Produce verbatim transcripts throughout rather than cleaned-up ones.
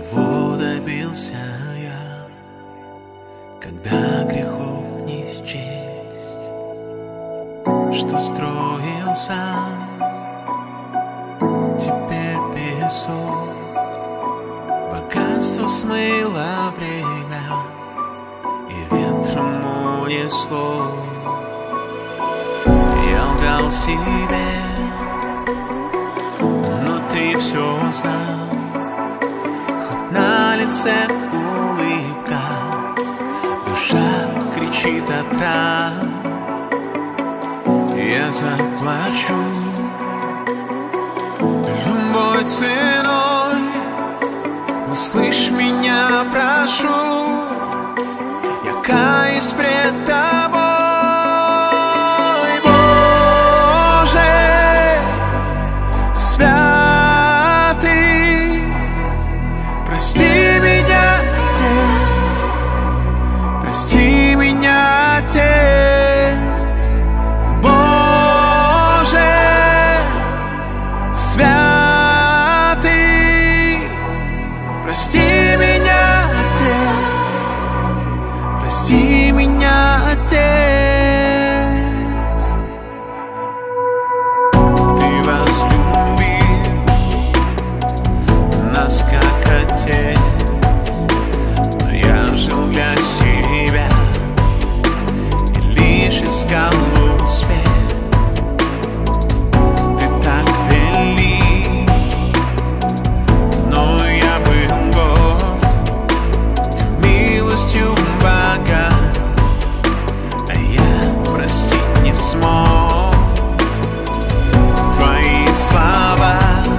чего добился я, когда грехов не счесть, что строил сам, теперь песок. Богатство смыло время и ветром унесло. Я лгал себе, но ты все знал. Хоть на лице улыбка, душа кричит от ран. Я заплачу любой ценой. Услышь меня, прошу, я каюсь пред тобой. Боже, святый, прости меня, Отец, прости меня, Отец. Боже, святый, прости меня, Отец, прости меня, Отец. Ты возлюбил нас как Отец, но я жил для себя и лишь искал успех. Ты так велик, но я был горд, ты милостью богат, а я простить не смог. Твои слова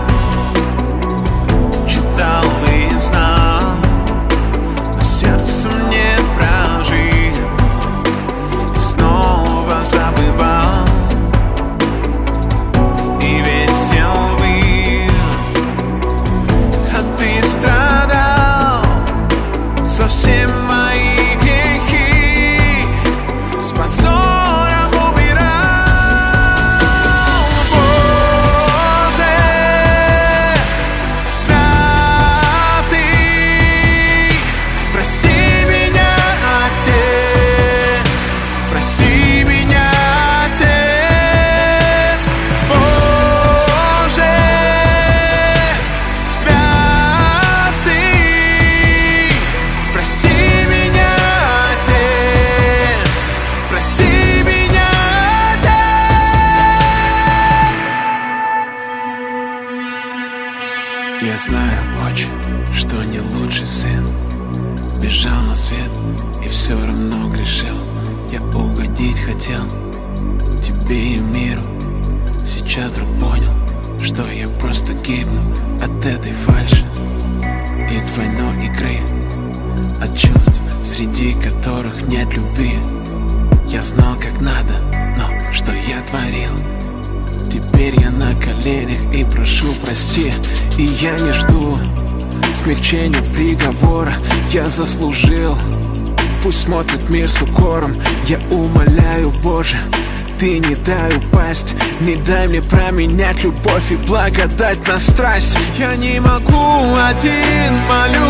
читал и знал, но сердце мне прожил и снова забывал. И весел был, а ты страдал за все мои грехи, с позором убирал. Боже, святый, прости меня, Отец, прости меня, Отец. Боже, святый, прости меня, Отец, прости меня, Отец. Я знаю, отче, что не лучший сын, бежал на свет и все равно грешил. Я угодить хотел тебе и миру. Сейчас вдруг понял, что я просто гибну от этой фальши и двойной игры, от чувств, среди которых нет любви. Я знал, как надо, но что я творил? Теперь я на коленях и прошу прости. И я не жду смягчения приговора, я заслужил. Пусть смотрит мир с укором, я умоляю, Боже, ты не дай упасть, не дай мне променять любовь и благодать на страсть. Я не могу один, молю